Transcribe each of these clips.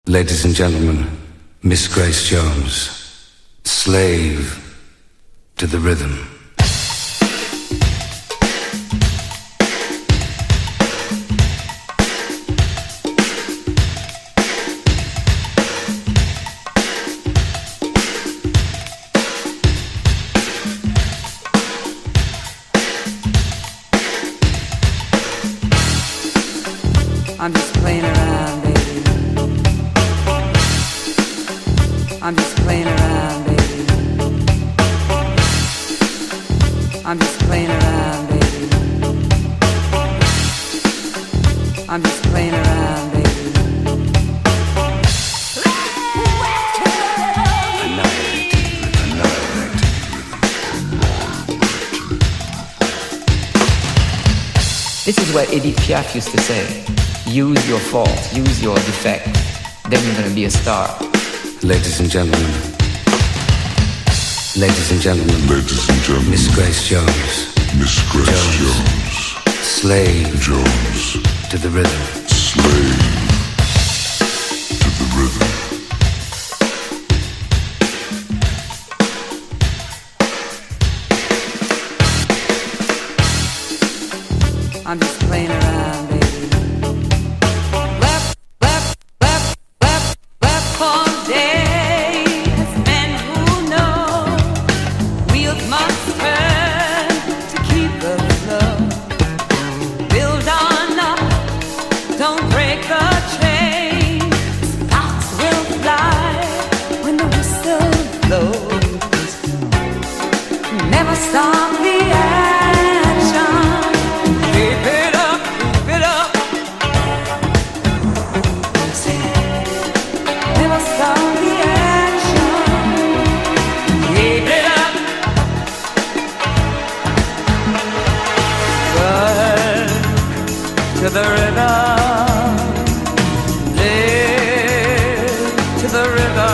Ladies and gentlemen, Miss Grace Jones, slave to the rhythm. I'm just playing around, baby. I'm just playing around, baby. I'm just playing around, baby. I'm just playing around, baby. This is what Edith Piaf used to say. Use your faults, use your defects, then you're gonna be a star. Ladies and gentlemen, ladies and gentlemen, ladies and gentlemen, Miss Grace Jones, Miss Grace Jones, slave Jones, to the rhythm, slave to the rhythm. I'm just playing around, baby. Stop the action. Keep it up, keep it up. Never stop the action. Keep it up. Run to the river. Live to the river.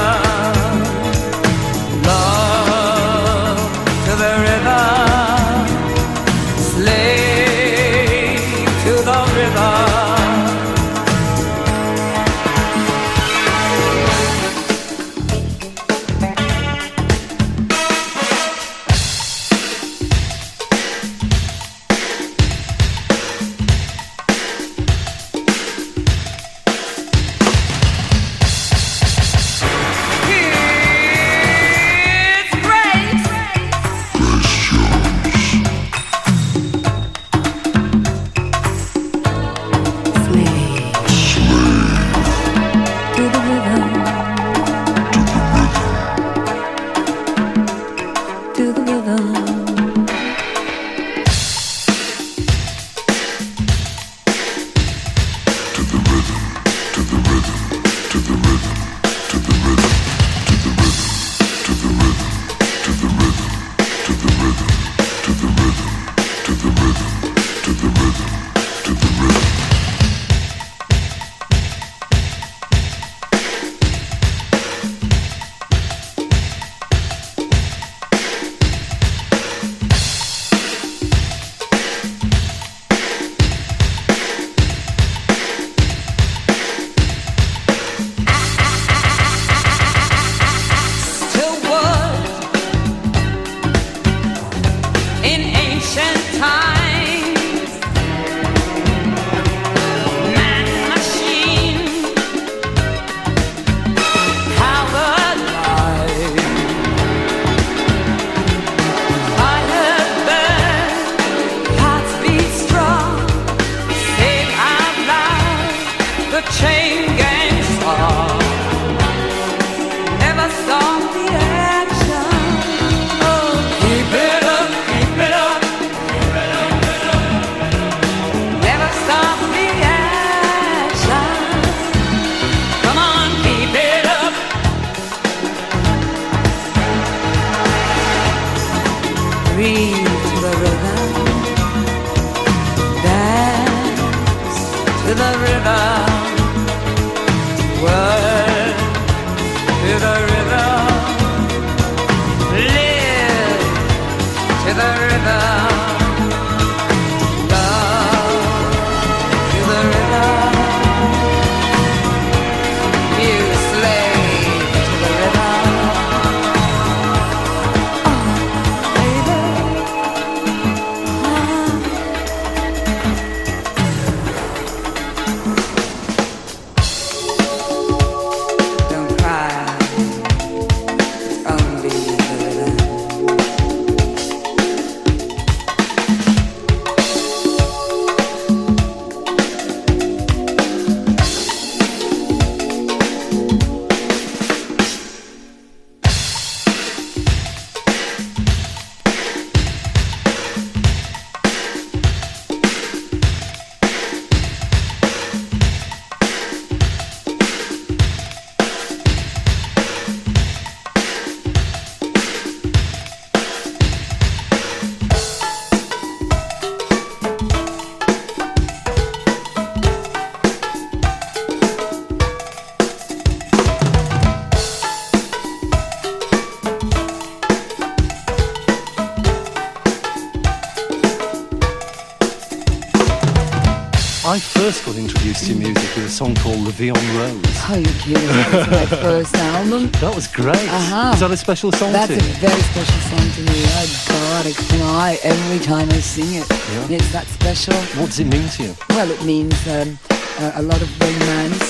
I first got introduced to music with a song called La Vie en Rose. Oh, you're kidding. That was my first album. That was great. Is that a special song That's to you? a very special song to me. Oh, God, I cry every time I sing it. Yeah. It's that special. What does it mean to you? Well, it means a lot of romance.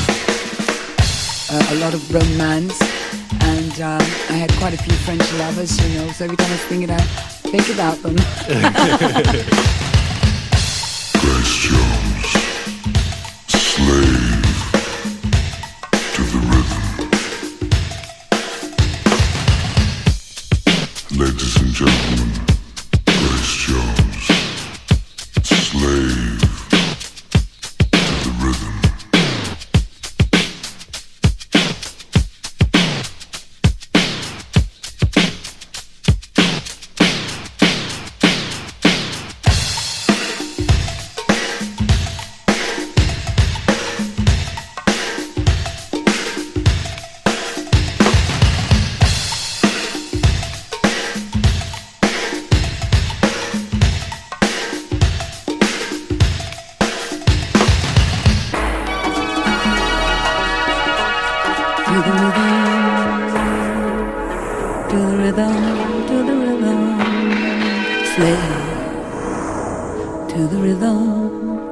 A lot of romance. And I had quite a few French lovers, you know, so every time I sing it, I think about them. Grace Jones, slave to the rhythm. Ladies and gentlemen, Grace Jones, slave to the rhythm.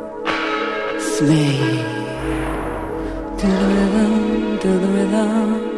Slave to the rhythm, to the rhythm.